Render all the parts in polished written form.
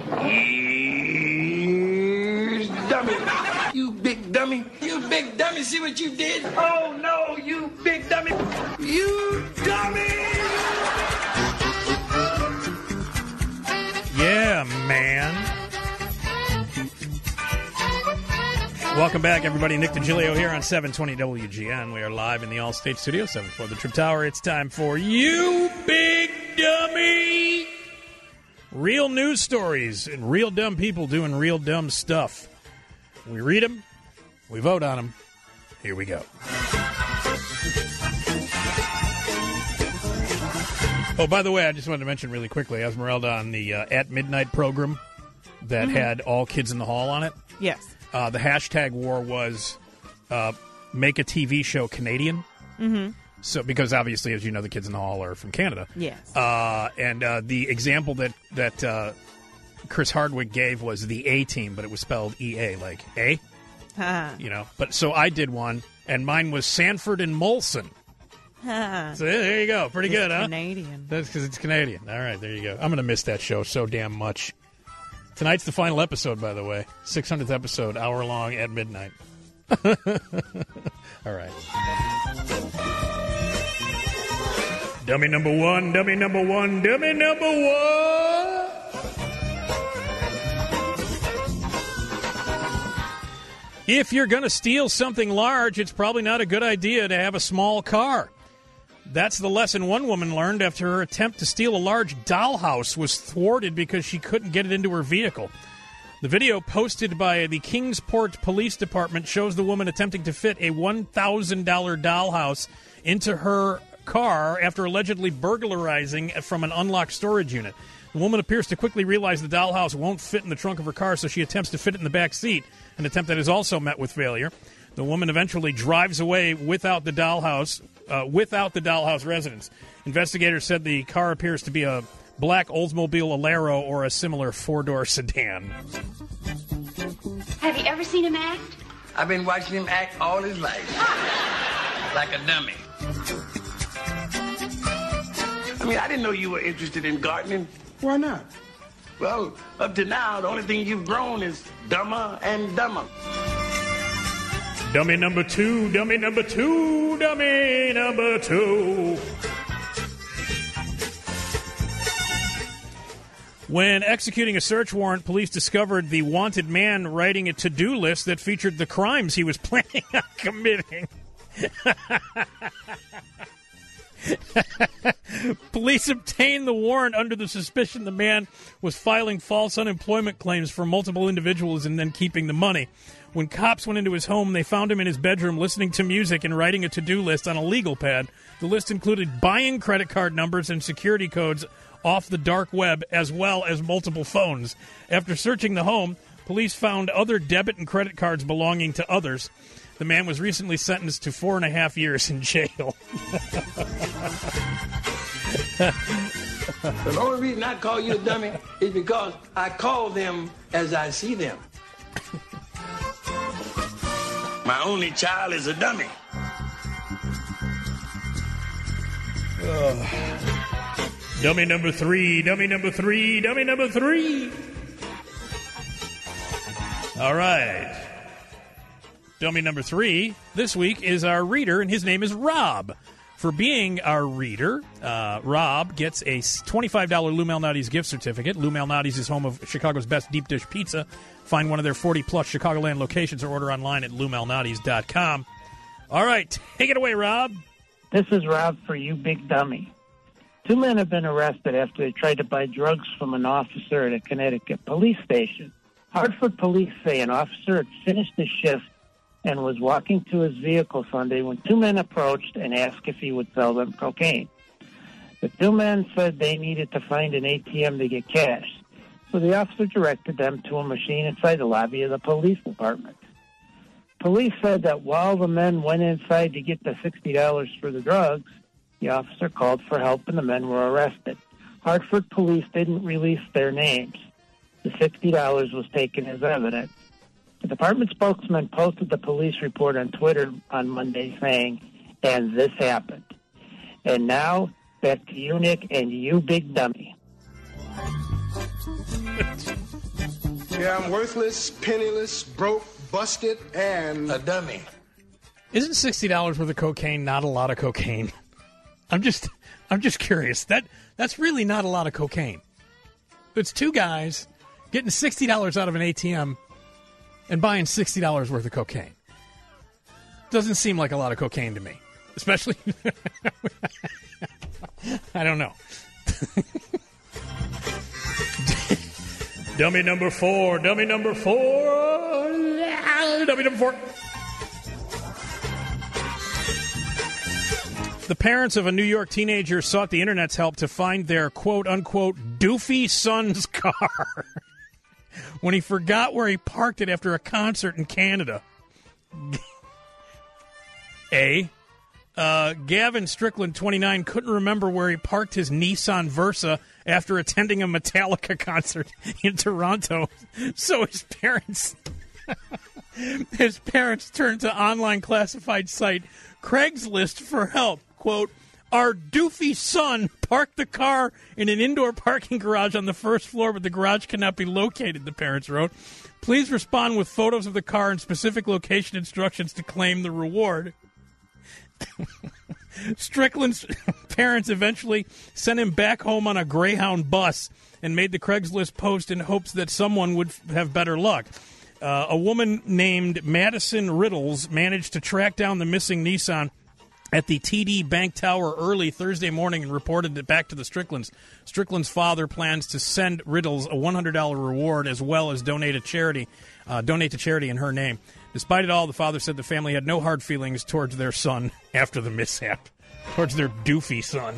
Here's dummy. You big dummy. You big dummy. See what you did? Oh, no, you big dummy. You dummy. Yeah, man. Welcome back, everybody. Nick DiGilio here on 720 WGN. We are live in the All-State Studio, 7 the Trip Tower. It's time for You Big Dummy. Real news stories and real dumb people doing real dumb stuff. We read them. We vote on them. Here we go. Oh, by the way, I just wanted to mention really quickly, Esmeralda, on the At Midnight program that had All Kids in the Hall on it. Yes. The hashtag war was make a TV show Canadian. Mm-hmm. So, because obviously, as you know, the Kids in the Hall are from Canada. Yes. And the example that Chris Hardwick gave was the A Team, but it was spelled E-A, like A. You know. But so I did one, and mine was Sanford and Molson. So there you go. Pretty good, huh? Canadian. That's because it's Canadian. All right, there you go. I'm going to miss that show so damn much. Tonight's the final episode, by the way. 600th episode, hour long at midnight. All right. Dummy number one, dummy number one, dummy number one. If you're going to steal something large, it's probably not a good idea to have a small car. That's the lesson one woman learned after her attempt to steal a large dollhouse was thwarted because she couldn't get it into her vehicle. The video posted by the Kingsport Police Department shows the woman attempting to fit a $1,000 dollhouse into her car after allegedly burglarizing from an unlocked storage unit. The woman appears to quickly realize the dollhouse won't fit in the trunk of her car, so she attempts to fit it in the back seat, an attempt that is also met with failure. The woman eventually drives away without the dollhouse residence. Investigators said the car appears to be a black Oldsmobile Alero or a similar four-door sedan. Have you ever seen him act? I've been watching him act all his life. Like a dummy. I mean, I didn't know you were interested in gardening. Why not? Well, up to now, the only thing you've grown is dumber and dumber. Dummy number two, dummy number two, dummy number two. When executing a search warrant, police discovered the wanted man writing a to-do list that featured the crimes he was planning on committing. Police obtained the warrant under the suspicion the man was filing false unemployment claims for multiple individuals and then keeping the money. When cops went into his home, they found him in his bedroom listening to music and writing a to-do list on a legal pad. The list included buying credit card numbers and security codes off the dark web, as well as multiple phones. After searching the home, police found other debit and credit cards belonging to others. The man was recently sentenced to 4.5 years in jail. The only reason I call you a dummy is because I call them as I see them. My only child is a dummy. Dummy number three, dummy number three, dummy number three. All right. Dummy number three this week is our reader, and his name is Rob. For being our reader, Rob gets a $25 Lou Malnati's gift certificate. Lou Malnati's is home of Chicago's best deep dish pizza. Find one of their 40-plus Chicagoland locations or order online at LouMalnati's.com. All right, take it away, Rob. This is Rob for You Big Dummy. 2 men have been arrested after they tried to buy drugs from an officer at a Connecticut police station. Hartford police say an officer had finished his shift and was walking to his vehicle Sunday when 2 men approached and asked if he would sell them cocaine. The 2 men said they needed to find an ATM to get cash, so the officer directed them to a machine inside the lobby of the police department. Police said that while the men went inside to get the $60 for the drugs, the officer called for help and the men were arrested. Hartford police didn't release their names. The $60 was taken as evidence. The department spokesman posted the police report on Twitter on Monday saying, "And this happened." And now, back to you, Nick, and you big dummy. Yeah, I'm worthless, penniless, broke, busted, and a dummy. Isn't $60 worth of cocaine not a lot of cocaine? I'm just curious. That's really not a lot of cocaine. It's two guys getting $60 out of an ATM and buying $60 worth of cocaine. Doesn't seem like a lot of cocaine to me. Especially, I don't know. Dummy number four. Dummy number four. The parents of a New York teenager sought the internet's help to find their quote-unquote doofy son's car when he forgot where he parked it after a concert in Canada. Gavin Strickland, 29, couldn't remember where he parked his Nissan Versa after attending a Metallica concert in Toronto. So his parents turned to online classified site Craigslist for help. Quote, our doofy son parked the car in an indoor parking garage on the first floor, but the garage cannot be located, the parents wrote. Please respond with photos of the car and specific location instructions to claim the reward. Strickland's parents eventually sent him back home on a Greyhound bus and made the Craigslist post in hopes that someone would have better luck. A woman named Madison Riddles managed to track down the missing Nissan at the TD Bank Tower early Thursday morning and reported it back to the Stricklands. Strickland's father plans to send Riddles a $100 reward as well as donate to charity in her name. Despite it all, the father said the family had no hard feelings towards their son after the mishap, towards their doofy son.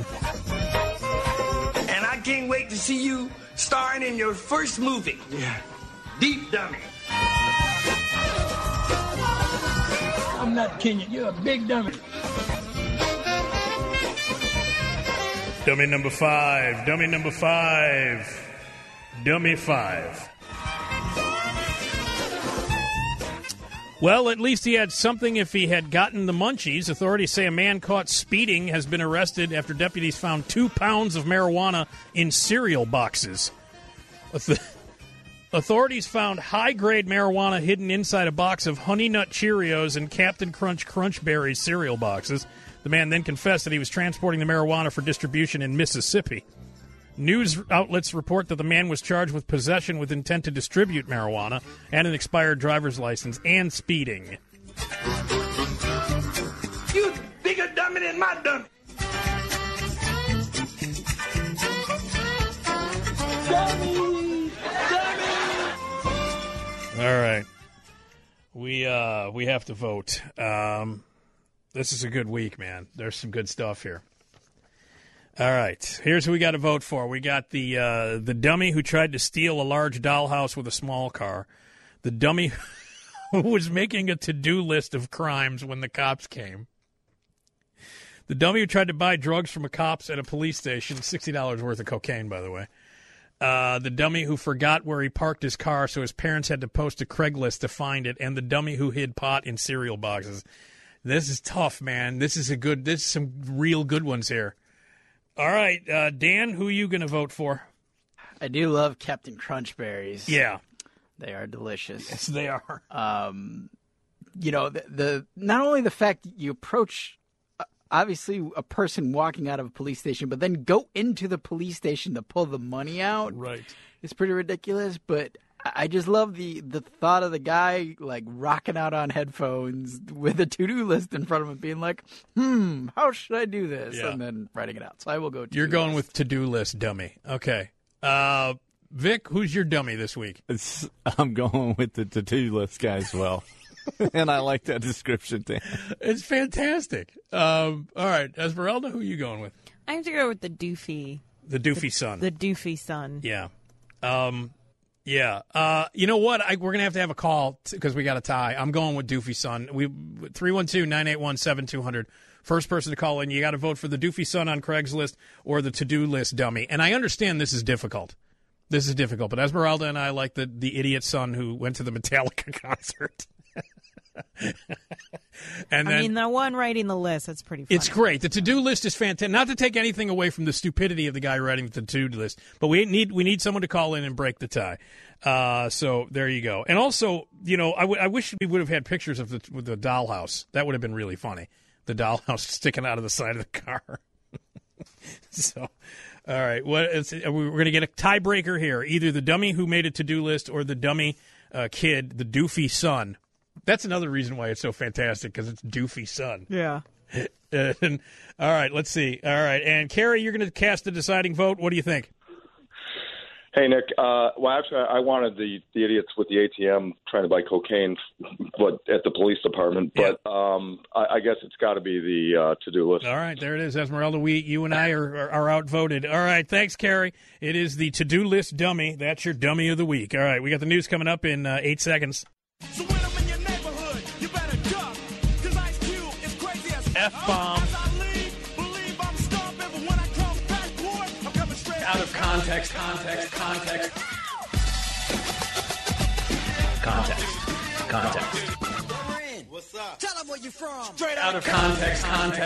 And I can't wait to see you starring in your first movie. yeah. Deep Dummy. I'm not kidding you. You're a big dummy. Dummy number five. Dummy number five. Dummy five. Well, at least he had something if he had gotten the munchies. Authorities say a man caught speeding has been arrested after deputies found 2 pounds of marijuana in cereal boxes. Authorities found high-grade marijuana hidden inside a box of Honey Nut Cheerios and Captain Crunch Crunch Berries cereal boxes. The man then confessed that he was transporting the marijuana for distribution in Mississippi. News outlets report that the man was charged with possession with intent to distribute marijuana and an expired driver's license and speeding. You bigger dummy than my dummy. Dummy! Dummy! All right. We have to vote. This is a good week, man. There's some good stuff here. All right, here's who we got to vote for. We got the dummy who tried to steal a large dollhouse with a small car, the dummy who was making a to-do list of crimes when the cops came, the dummy who tried to buy drugs from a cops at a police station, $60 worth of cocaine, by the way, the dummy who forgot where he parked his car so his parents had to post a Craigslist to find it, and the dummy who hid pot in cereal boxes. This is tough, man. This is some real good ones here. All right, Dan, who are you going to vote for? I do love Captain Crunch Berries. Yeah. They are delicious. Yes, they are. The not only the fact that you approach, obviously, a person walking out of a police station, but then go into the police station to pull the money out. Right. It's pretty ridiculous, but I just love the thought of the guy like rocking out on headphones with a to-do list in front of him being like, how should I do this? Yeah. And then writing it out. So I will go to-do You're going list. with to-do list dummy. Okay. Vic, who's your dummy this week? I'm going with the to-do list guy as well. And I like that description, Dan. It's fantastic. All right, Esmeralda, who are you going with? I have to go with the doofy. The doofy son. The doofy son. Yeah. Yeah. You know what? We're going to have a call because we got a tie. I'm going with Doofy Son. 312-981-7200. First person to call in, you got to vote for the Doofy Son on Craigslist or the to-do list dummy. And I understand this is difficult. But Esmeralda and I like the idiot son who went to the Metallica concert. And then, I mean, the one writing the list, that's pretty funny. it's great. The to-do list is fantastic. Not to take anything away from the stupidity of the guy writing the to-do list, but we need someone to call in and break the tie. So there you go. And also, I wish we would have had pictures of the dollhouse. That would have been really funny. The dollhouse sticking out of the side of the car. So, all right. We're going to get a tiebreaker here. Either the dummy who made a to-do list or the dummy kid, the doofy son. That's another reason why it's so fantastic, because it's doofy son. Yeah. All right, let's see. All right, and Carrie, you're going to cast the deciding vote. What do you think? Hey, Nick. Well, actually, I wanted the idiots with the ATM trying to buy cocaine but at the police department. But I guess it's got to be the to-do list. All right, there it is, Esmeralda. You and I are outvoted. All right, thanks, Carrie. It is the to-do list dummy. That's your dummy of the week. All right, we got the news coming up in 8 seconds. So when I'm in your neighborhood, you better duck, 'cause Ice Cube is crazy as F-bomb. As I leave, believe I'm stomping, but when I come back, boy, I'm coming straight Out of context. What's up? Tell them where you from. Straight out of context.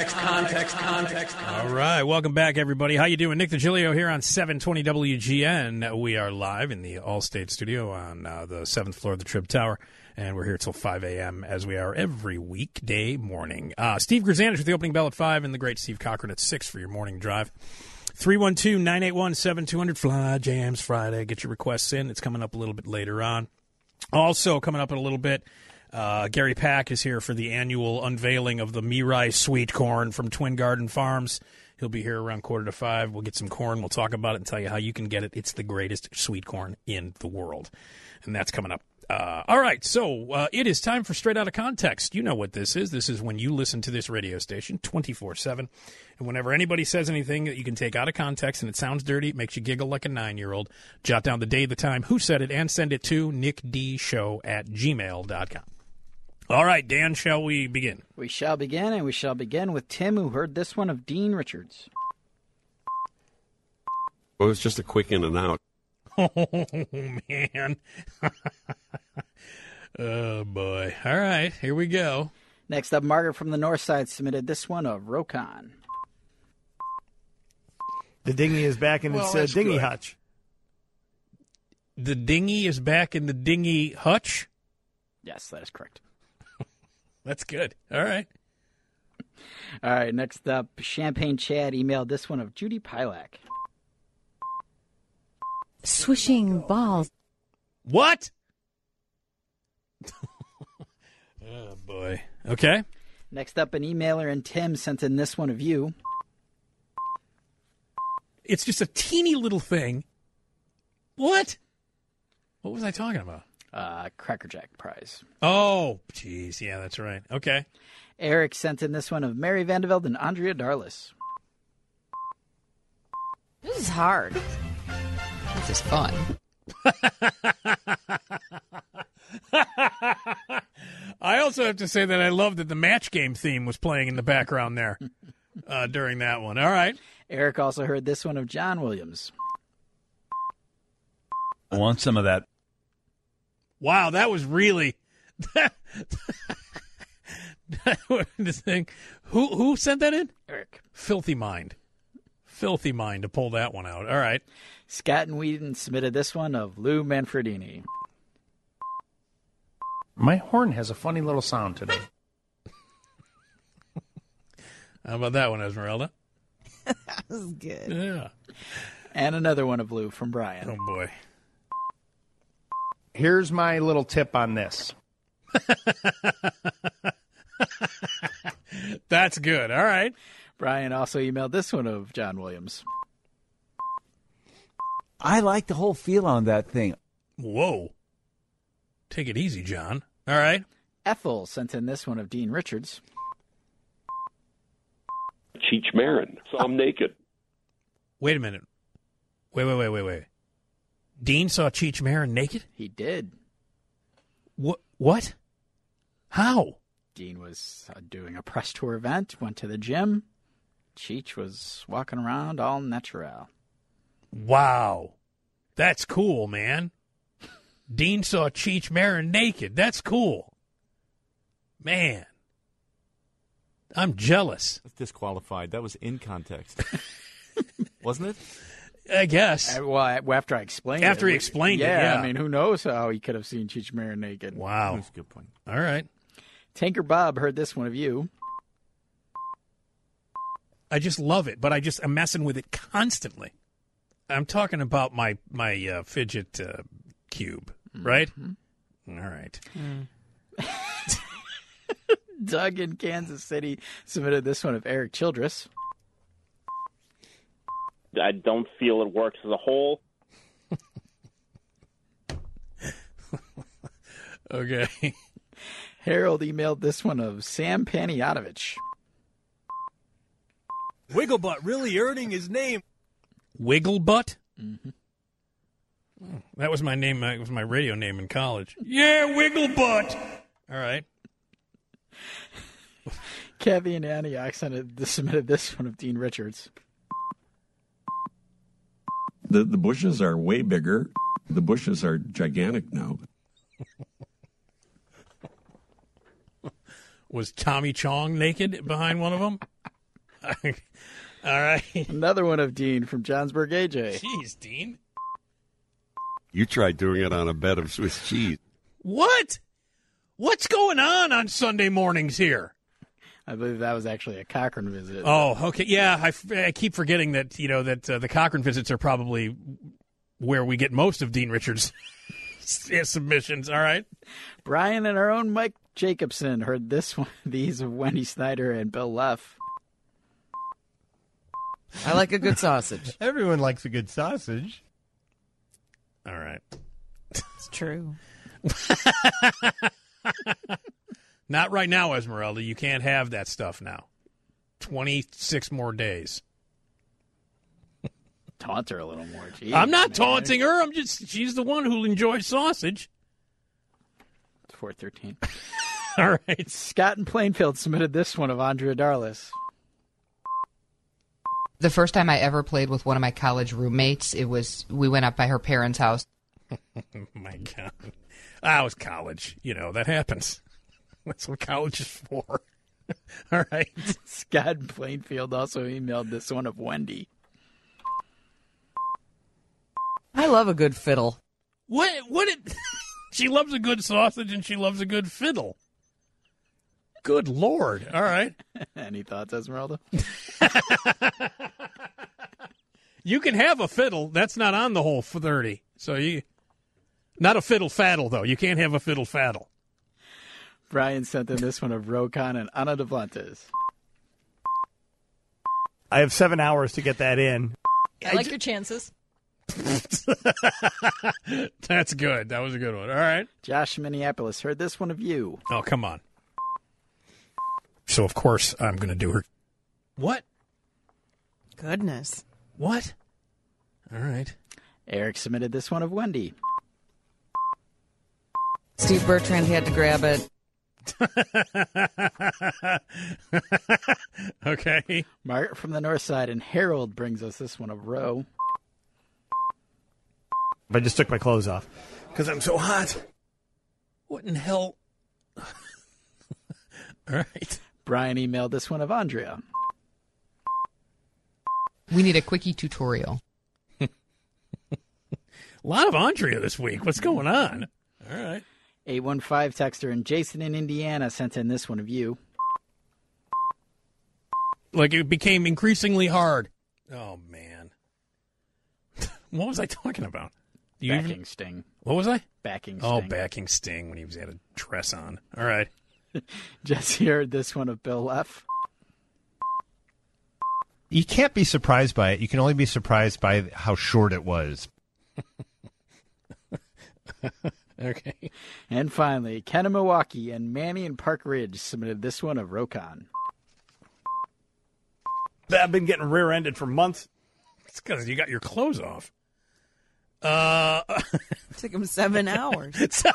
All right, welcome back, everybody. How you doing? Nick DiGilio here on 720 WGN. We are live in the Allstate studio on the 7th floor of the Trib Tower, and we're here till 5 a.m. as we are every weekday morning. Steve Grzanich with the opening bell at 5 and the great Steve Cochran at 6 for your morning drive. 312-981-7200, Fly Jams Friday. Get your requests in. It's coming up a little bit later on. Also coming up in a little bit, Gary Pack is here for the annual unveiling of the Mirai sweet corn from Twin Garden Farms. He'll be here around 4:45. We'll get some corn. We'll talk about it and tell you how you can get it. It's the greatest sweet corn in the world. And that's coming up. All right, so it is time for Straight Outta Context. You know what this is. This is when you listen to this radio station 24/7. And whenever anybody says anything that you can take out of context and it sounds dirty, it makes you giggle like a 9-year-old, jot down the day, the time, who said it, and send it to nickdshow@gmail.com. All right, Dan, shall we begin? We shall begin, and we shall begin with Tim, who heard this one of Dean Richards. Well, it was just a quick in and out. Oh, man. Oh, boy. All right, here we go. Next up, Margaret from the North Side submitted this one of Rokon. The dinghy is back in its dinghy hutch. The dinghy is back in the dinghy hutch? Yes, that is correct. That's good. All right. All right, next up, Champagne Chad emailed this one of Judy Pilak. Swishing balls. What? Oh, boy. Okay. Next up, an emailer and Tim sent in this one of you. It's just a teeny little thing. What? What was I talking about? Cracker Jack prize. Oh, jeez. Yeah, that's right. Okay. Eric sent in this one of Mary Vandeveld and Andrea Darlis. This is hard. This is fun. I also have to say that I love that the match game theme was playing in the background there during that one. All right. Eric also heard this one of John Williams. I want some of that. Wow, that was really this thing. Who sent that in? Eric. Filthy mind to pull that one out. All right. Scott and Whedon submitted this one of Lou Manfredini. My horn has a funny little sound today. How about that one, Esmeralda? That was good. Yeah. And another one of Lou from Brian. Oh, boy. Here's my little tip on this. That's good. All right. Brian also emailed this one of John Williams. I like the whole feel on that thing. Whoa. Take it easy, John. All right. Ethel sent in this one of Dean Richards. Cheech Marin. So I'm naked. Wait a minute. Wait. Dean saw Cheech Marin naked? He did. What? How? Dean was doing a press tour event, went to the gym. Cheech was walking around all natural. Wow. That's cool, man. Dean saw Cheech Marin naked. That's cool. Man. I'm jealous. That's disqualified. That was in context. Wasn't it? I guess. Well, after I explained it. After he explained it, yeah. I mean, who knows how he could have seen Cheech Marin naked. Wow. That's a good point. All right. Tanker Bob heard this one of you. I just love it, but I'm messing with it constantly. I'm talking about my fidget cube, right? Mm-hmm. All right. Doug in Kansas City submitted this one of Eric Childress. I don't feel it works as a whole. Okay. Harold emailed this one of Sam Panayotovich. Wigglebutt really earning his name. Wigglebutt? Mm-hmm. That was my name. It was my radio name in college. Yeah, Wigglebutt. All right. Kathy in Antioch submitted this one of Dean Richards. The bushes are way bigger. The bushes are gigantic now. Was Tommy Chong naked behind one of them? All right. Another one of Dean from Johnsburg, AJ. Jeez, Dean. You tried doing it on a bed of Swiss cheese. What? What's going on Sunday mornings here? I believe that was actually a Cochran visit. Oh, okay. Yeah, I keep forgetting that, the Cochran visits are probably where we get most of Dean Richards' submissions. All right. Brian and our own Mike Jacobson heard these of Wendy Snyder and Bill Leff. I like a good sausage. Everyone likes a good sausage. All right. It's true. Not right now, Esmeralda. You can't have that stuff now. 26 more days. Taunt her a little more. Jeez, I'm not taunting her. She's the one who'll enjoy sausage. It's 4:13. All right. Scott in Plainfield submitted this one of Andrea Darlis. The first time I ever played with one of my college roommates, we went up by her parents' house. My God. I was college. That happens. That's what college is for. All right. Scott in Plainfield also emailed this one of Wendy. I love a good fiddle. What? She loves a good sausage and she loves a good fiddle. Good Lord. All right. Any thoughts, Esmeralda? You can have a fiddle. That's not on the whole 30. Not a fiddle faddle, though. You can't have a fiddle faddle. Brian sent in this one of Rokon and Ana Devlantes. I have 7 hours to get that in. I like your chances. That's good. That was a good one. All right. Josh in Minneapolis heard this one of you. Oh, come on. So, of course, I'm going to do her. What? Goodness. What? All right. Eric submitted this one of Wendy. Steve Bertrand had to grab it. Okay. Margaret from the North Side and Harold brings us this one of Roe. I just took my clothes off because I'm so hot. What in hell? All right. Brian emailed this one of Andrea. We need a quickie tutorial. A lot of Andrea this week. What's going on? All right. 815 texter and Jason in Indiana sent in this one of you. Like it became increasingly hard. Oh, man. What was I talking about? Backing Sting. What was I? Backing Sting. Oh, backing Sting when he had a dress on. All right. Jesse heard this one of Bill Leff. You can't be surprised by it. You can only be surprised by how short it was. Okay. And finally, Ken in Milwaukee and Manny in Park Ridge submitted this one of Rokon. I've been getting rear-ended for months. It's because you got your clothes off. Took him 7 hours.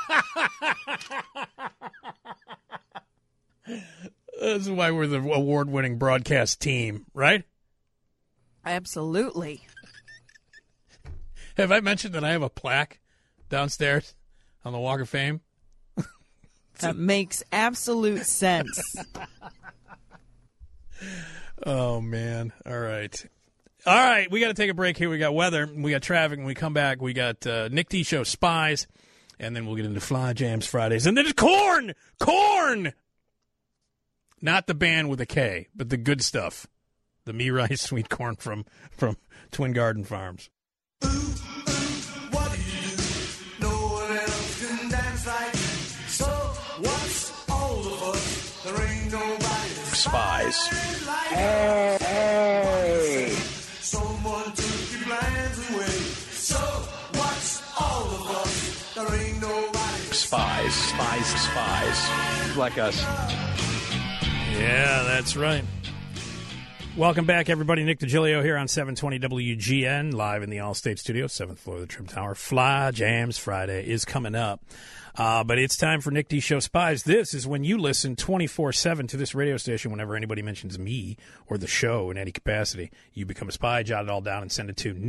This is why we're the award-winning broadcast team, right? Absolutely. Have I mentioned that I have a plaque downstairs on the Walk of Fame? That makes absolute sense. Oh, man. All right. All right, we got to take a break here. We got weather, we got traffic. When we come back, we got Nick D Show Spies, and then we'll get into Fly Jams Fridays. And then it's Corn! Corn! Not the band with a K, but the good stuff. The Me Rice Sweet Corn from Twin Garden Farms. What do you do? No one else can dance like you. So what's all of us? There ain't nobody to Spies. Hey. Someone took your plans away. So what's all of us? There ain't nobody to Spies. Like us. Yeah, that's right. Welcome back, everybody. Nick DiGilio here on 720 WGN, live in the Allstate Studio, 7th floor of the Trim Tower. Fly Jams Friday is coming up. But it's time for Nick D Show Spies. This is when you listen 24/7 to this radio station. Whenever anybody mentions me or the show in any capacity, you become a spy, jot it all down, and send it to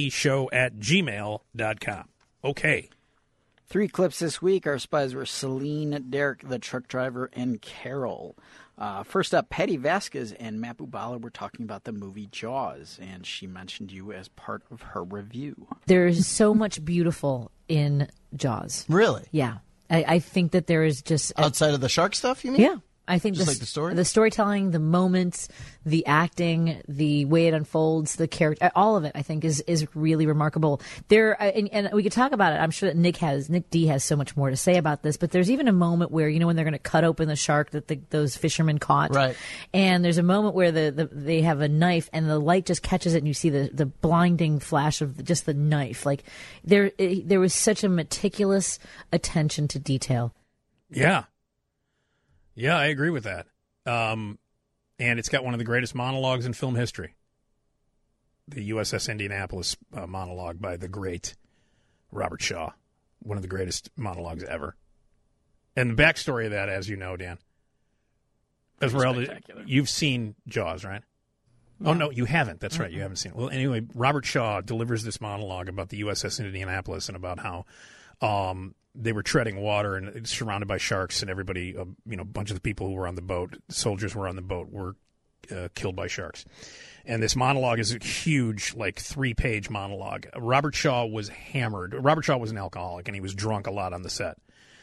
nickdshow@gmail.com. Okay. 3 clips this week. Our spies were Celine, Derek, the truck driver, and Carol. First up, Patty Vasquez and Matt Bubala were talking about the movie Jaws, and she mentioned you as part of her review. There's so much beautiful in Jaws. Really? Yeah. I think that there is just... Outside of the shark stuff, you mean? Yeah. I think just like the story? The storytelling, the moments, the acting, the way it unfolds, the character, all of it, I think, is really remarkable. There, and we could talk about it. I'm sure that Nick D has so much more to say about this, but there's even a moment where, when they're going to cut open the shark that those fishermen caught. Right. And there's a moment where they have a knife and the light just catches it and you see the blinding flash of just the knife. Like there was such a meticulous attention to detail. Yeah. Yeah, I agree with that. And it's got one of the greatest monologues in film history. The USS Indianapolis monologue by the great Robert Shaw. One of the greatest monologues ever. And the backstory of that, as you know, Dan. Esmeralda, you've seen Jaws, right? Yeah. Oh, no, you haven't. That's right. You haven't seen it. Well, anyway, Robert Shaw delivers this monologue about the USS Indianapolis and about how they were treading water and surrounded by sharks, and everybody, a bunch of the people who were on the boat, soldiers were on the boat, were killed by sharks. And this monologue is a huge, 3-page monologue. Robert Shaw was hammered. Robert Shaw was an alcoholic, and he was drunk a lot on the set.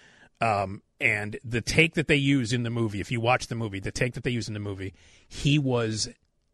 And the take that they use in the movie, if you watch the movie, he was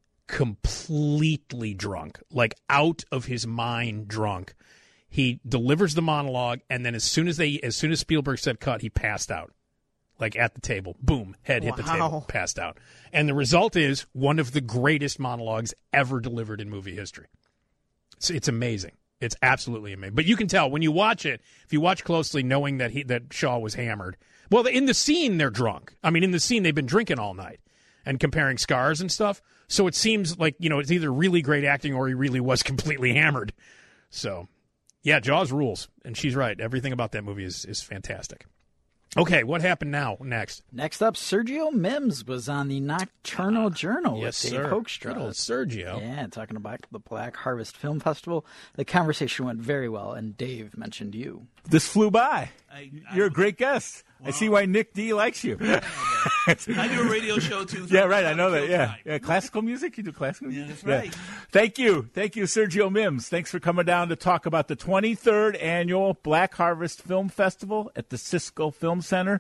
completely drunk, out of his mind drunk. He delivers the monologue, and then as soon as Spielberg said cut, he passed out, at the table. Boom, head hit the table, passed out. And the result is one of the greatest monologues ever delivered in movie history. It's amazing. It's absolutely amazing. But you can tell when you watch it, if you watch closely, knowing that Shaw was hammered. Well, in the scene, they're drunk. I mean, in the scene, they've been drinking all night and comparing scars and stuff. So it seems like, it's either really great acting or he really was completely hammered. So... yeah, Jaws rules, and she's right. Everything about that movie is fantastic. Okay, what happened next? Next up, Sergio Mims was on the Nocturnal Journal with Dave Hoekstra. Good old Sergio. Yeah, talking about the Black Harvest Film Festival. The conversation went very well, and Dave mentioned you. This flew by. You're a great guest. Wow. I see why Nick D likes you. I do a radio show, too. Yeah, right, I know that, yeah. Classical music? You do classical music? Yeah, that's right. Yeah. Thank you, Sergio Mims. Thanks for coming down to talk about the 23rd Annual Black Harvest Film Festival at the Cisco Film Center,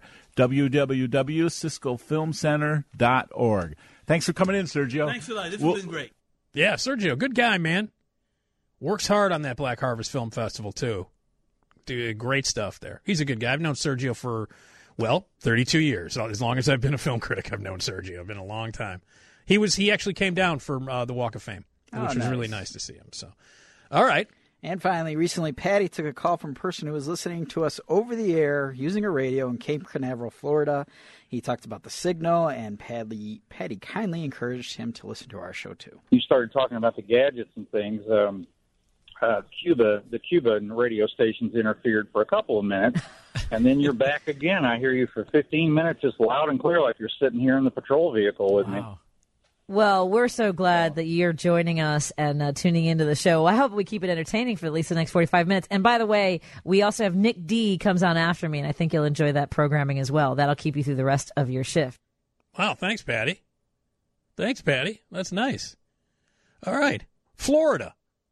www.ciscofilmcenter.org. Thanks for coming in, Sergio. Thanks a lot. This has been great. Yeah, Sergio, good guy, man. Works hard on that Black Harvest Film Festival, too. Great stuff there. He's a good guy. I've known Sergio for, 32 years. As long as I've been a film critic, I've known Sergio. It's been a long time. He actually came down for the Walk of Fame, which was really nice to see him. So, all right. And finally, recently, Patty took a call from a person who was listening to us over the air using a radio in Cape Canaveral, Florida. He talked about the signal, and Patty kindly encouraged him to listen to our show, too. You started talking about the gadgets and things. The Cuban radio stations interfered for a couple of minutes, and then you're back again. I hear you for 15 minutes, just loud and clear, like you're sitting here in the patrol vehicle with me. Well, we're so glad that you're joining us and tuning into the show. I hope we keep it entertaining for at least the next 45 minutes. And by the way, we also have Nick D comes on after me, and I think you'll enjoy that programming as well. That'll keep you through the rest of your shift. Wow, thanks, Patty. Thanks, Patty. That's nice. All right. Florida.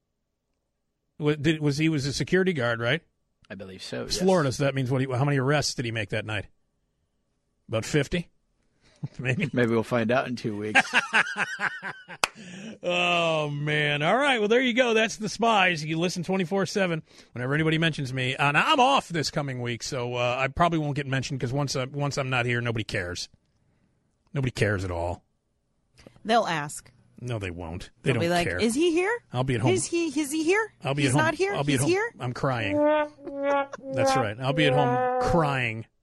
Was he a security guard, right? I believe so. It's yes. Florida, so that means how many arrests did he make that night? About 50? Maybe we'll find out in 2 weeks. Oh, man. All right. Well, there you go. That's The Spies. You listen 24/7 whenever anybody mentions me. And I'm off this coming week, so I probably won't get mentioned because once I'm not here, nobody cares. Nobody cares at all. They'll ask. No, they won't. They'll They be don't like, care. Is he here? I'll be at home. Is he here? I'll be He's at home. not here? I'll be He's at home. here? I'm crying. That's right. I'll be at home crying.